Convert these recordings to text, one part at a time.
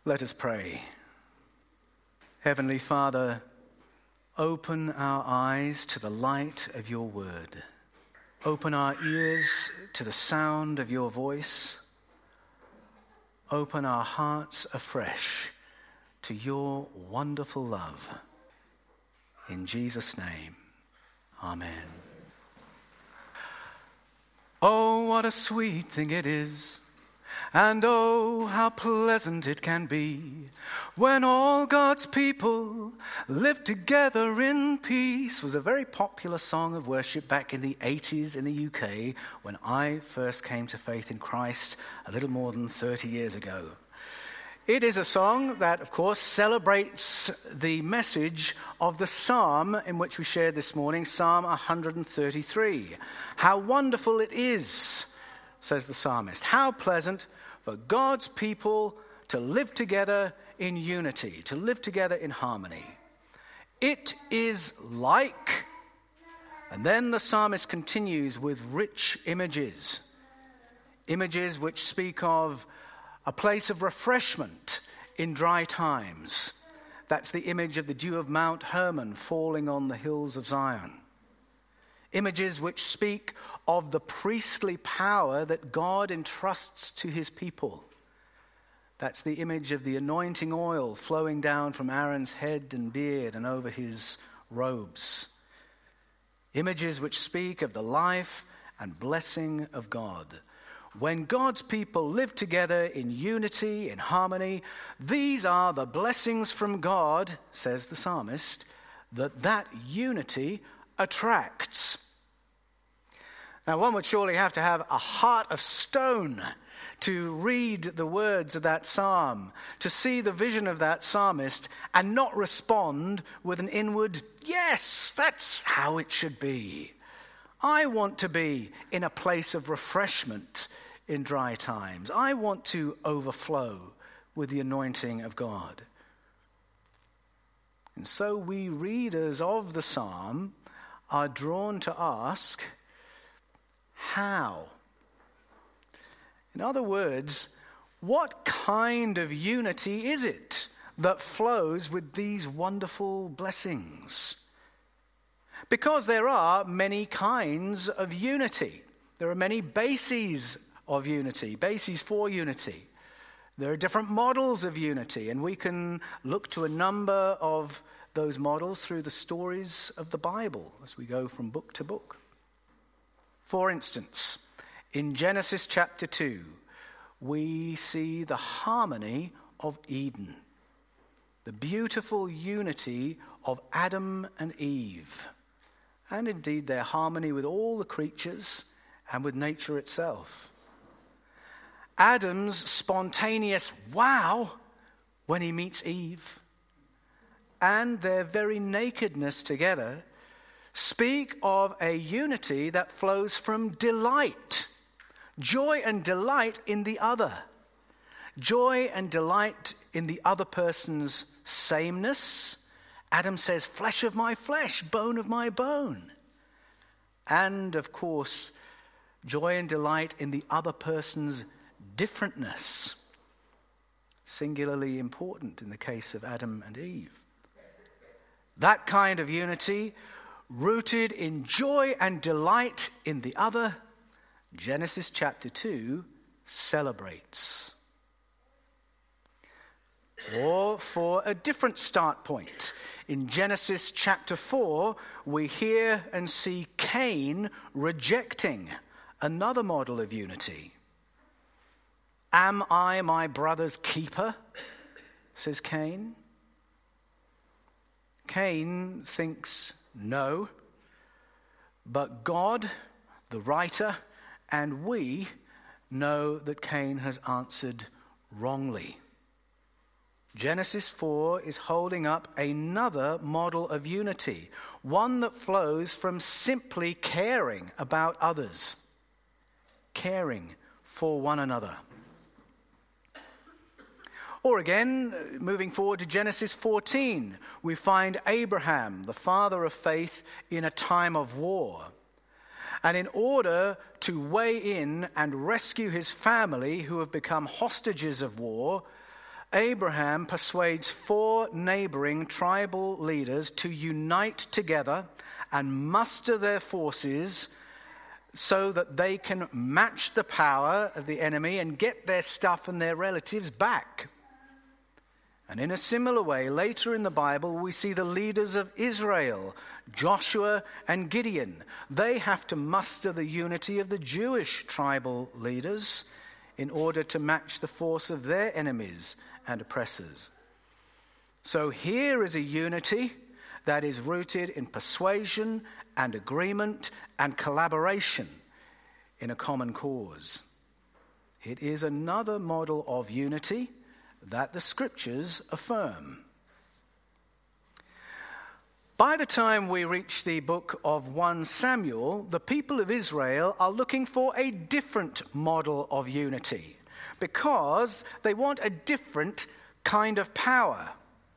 Let us pray. Heavenly Father, open our eyes to the light of your word. Open our ears to the sound of your voice. Open our hearts afresh to your wonderful love. In Jesus' name, amen. Oh, what a sweet thing it is, and oh, how pleasant it can be, when all God's people live together in peace. Was a very popular song of worship back in the 80s in the UK when I first came to faith in Christ a little more than 30 years ago. It is a song that, of course, celebrates the message of the psalm in which we shared this morning, Psalm 133. How wonderful it is, says the psalmist. How pleasant for God's people to live together in unity, to live together in harmony. It is like, and then the psalmist continues with rich images which speak of a place of refreshment in dry times. That's the image of the dew of Mount Hermon falling on the hills of Zion. Images which speak of the priestly power that God entrusts to his people. That's the image of the anointing oil flowing down from Aaron's head and beard and over his robes. Images which speak of the life and blessing of God. When God's people live together in unity, in harmony, these are the blessings from God, says the psalmist, that unity attracts. Now, one would surely have to have a heart of stone to read the words of that psalm, to see the vision of that psalmist and not respond with an inward, yes, that's how it should be. I want to be in a place of refreshment in dry times. I want to overflow with the anointing of God. And so we readers of the psalm are drawn to ask, how? In other words, what kind of unity is it that flows with these wonderful blessings? Because there are many kinds of unity. There are many bases of unity, bases for unity. There are different models of unity, and we can look to a number of those models through the stories of the Bible as we go from book to book. For instance, in Genesis chapter 2, we see the harmony of Eden, the beautiful unity of Adam and Eve, and indeed their harmony with all the creatures and with nature itself. Adam's spontaneous wow when he meets Eve, and their very nakedness together speak of a unity that flows from delight, joy and delight in the other, joy and delight in the other person's sameness. Adam says, flesh of my flesh, bone of my bone. And, of course, joy and delight in the other person's differentness, singularly important in the case of Adam and Eve. That kind of unity, rooted in joy and delight in the other, Genesis chapter 2 celebrates. Or for a different start point, in Genesis chapter 4, we hear and see Cain rejecting another model of unity. Am I my brother's keeper? Says Cain. Cain thinks no, but God, the writer, and we know that Cain has answered wrongly. Genesis 4 is holding up another model of unity, one that flows from simply caring about others, caring for one another. Or again, moving forward to Genesis 14, we find Abraham, the father of faith, in a time of war. And in order to weigh in and rescue his family who have become hostages of war, Abraham persuades 4 neighboring tribal leaders to unite together and muster their forces so that they can match the power of the enemy and get their stuff and their relatives back. And in a similar way, later in the Bible, we see the leaders of Israel, Joshua and Gideon. They have to muster the unity of the Jewish tribal leaders in order to match the force of their enemies and oppressors. So here is a unity that is rooted in persuasion and agreement and collaboration in a common cause. It is another model of unity that the Scriptures affirm. By the time we reach the book of 1 Samuel, the people of Israel are looking for a different model of unity because they want a different kind of power.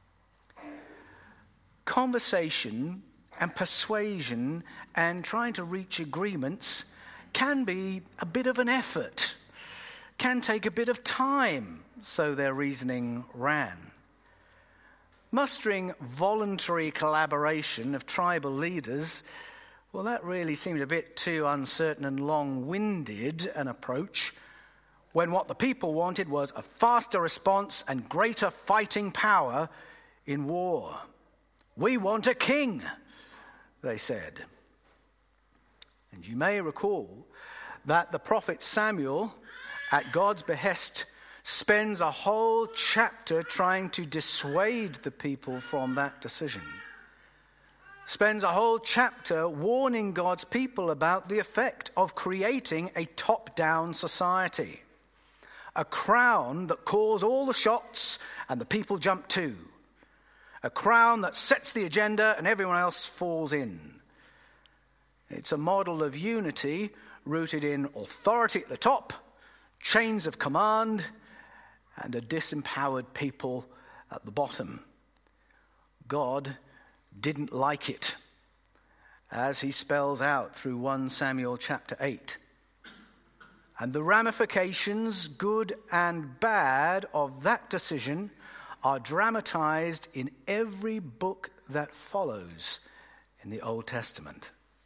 Conversation and persuasion and trying to reach agreements can be a bit of an effort, can take a bit of time, so their reasoning ran. Mustering voluntary collaboration of tribal leaders, well, that really seemed a bit too uncertain and long-winded an approach when what the people wanted was a faster response and greater fighting power in war. "We want a king," they said. And you may recall that the prophet Samuel, at God's behest, spends a whole chapter trying to dissuade the people from that decision. Spends a whole chapter warning God's people about the effect of creating a top-down society. A crown that calls all the shots and the people jump to. A crown that sets the agenda and everyone else falls in. It's a model of unity rooted in authority at the top, chains of command, and a disempowered people at the bottom. God didn't like it, as he spells out through 1 Samuel chapter 8. And the ramifications, good and bad, of that decision are dramatized in every book that follows in the Old Testament.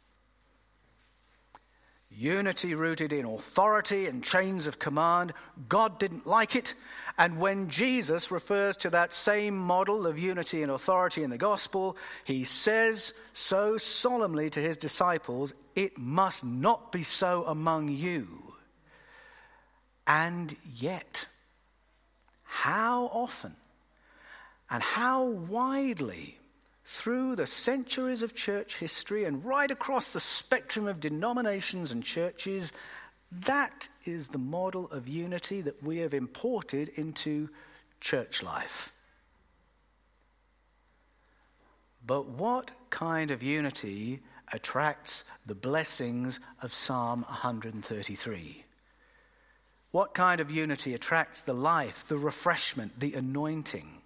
Unity rooted in authority and chains of command. God didn't like it. And when Jesus refers to that same model of unity and authority in the gospel, he says so solemnly to his disciples, "It must not be so among you." And yet, how often and how widely through the centuries of church history and right across the spectrum of denominations and churches, that is the model of unity that we have imported into church life. But what kind of unity attracts the blessings of Psalm 133? What kind of unity attracts the life, the refreshment, the anointing?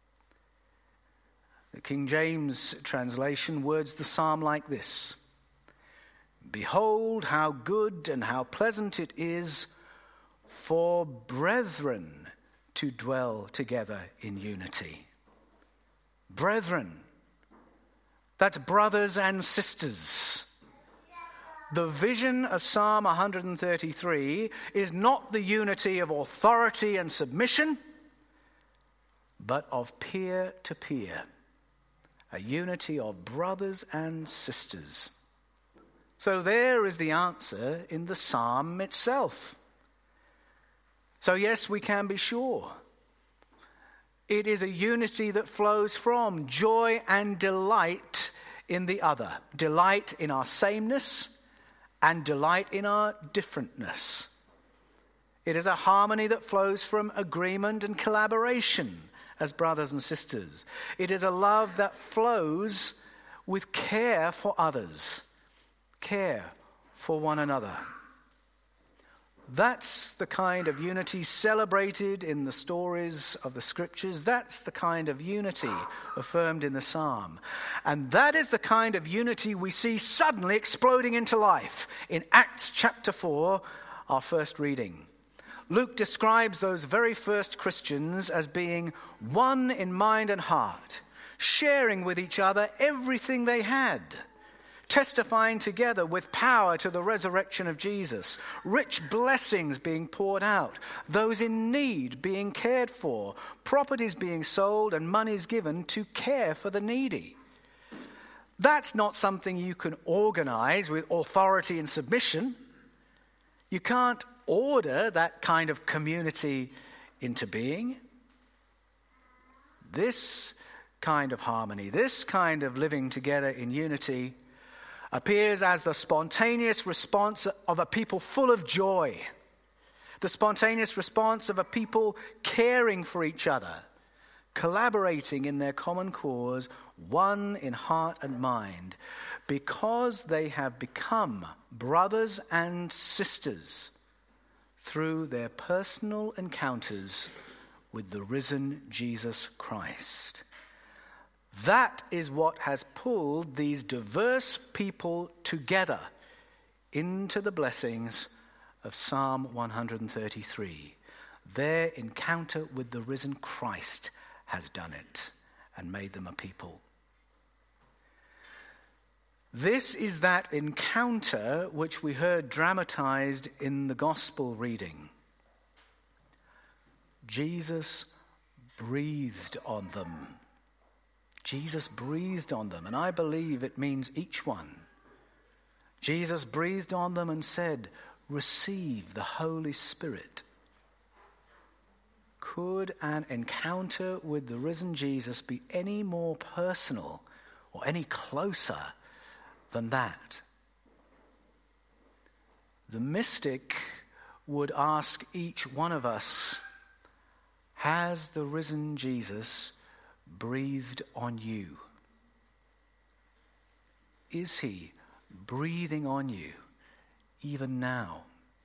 The King James translation words the psalm like this: "Behold how good and how pleasant it is for brethren to dwell together in unity." Brethren, that's brothers and sisters. The vision of Psalm 133 is not the unity of authority and submission, but of peer to peer. A unity of brothers and sisters. So there is the answer in the psalm itself. So yes, we can be sure. It is a unity that flows from joy and delight in the other. Delight in our sameness and delight in our differentness. It is a harmony that flows from agreement and collaboration as brothers and sisters. It is a love that flows with care for others, care for one another. That's the kind of unity celebrated in the stories of the Scriptures. That's the kind of unity affirmed in the psalm. And that is the kind of unity we see suddenly exploding into life in Acts chapter 4, our first reading. Luke describes those very first Christians as being one in mind and heart, sharing with each other everything they had, testifying together with power to the resurrection of Jesus, rich blessings being poured out, those in need being cared for, properties being sold and monies given to care for the needy. That's not something you can organize with authority and submission. You can't order that kind of community into being. This kind of harmony, this kind of living together in unity appears as the spontaneous response of a people full of joy, the spontaneous response of a people caring for each other, collaborating in their common cause, one in heart and mind, because they have become brothers and sisters through their personal encounters with the risen Jesus Christ. That is what has pulled these diverse people together into the blessings of Psalm 133. Their encounter with the risen Christ has done it and made them a people. This is that encounter which we heard dramatized in the gospel reading. Jesus breathed on them. Jesus breathed on them, and I believe it means each one. Jesus breathed on them and said, "Receive the Holy Spirit." Could an encounter with the risen Jesus be any more personal or any closer than that? The mystic would ask each one of us, has the risen Jesus breathed on you? Is he breathing on you even now?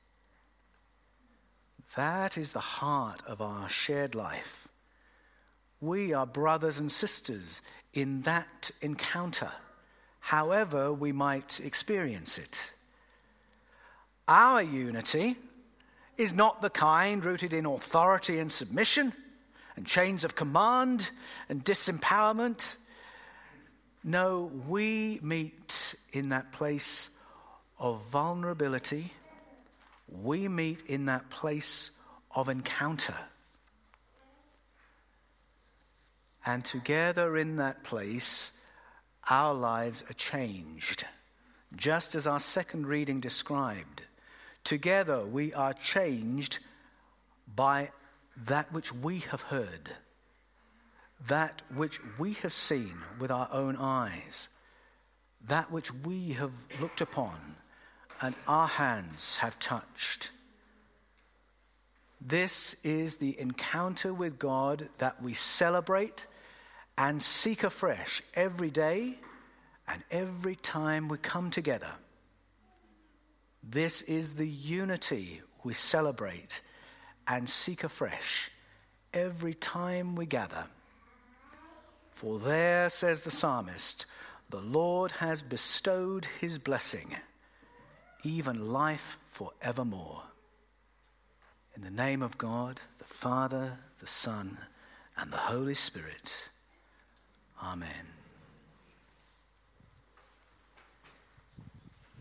That is the heart of our shared life. We are brothers and sisters in that encounter, however we might experience it. Our unity is not the kind rooted in authority and submission and chains of command and disempowerment. No, we meet in that place of vulnerability. We meet in that place of encounter. And together in that place, our lives are changed. Just as our second reading described, together we are changed by that which we have heard, that which we have seen with our own eyes, that which we have looked upon and our hands have touched. This is the encounter with God that we celebrate and seek afresh every day and every time we come together. This is the unity we celebrate and seek afresh every time we gather. For there, says the psalmist, the Lord has bestowed his blessing, even life forevermore. In the name of God, the Father, the Son, and the Holy Spirit. Amen.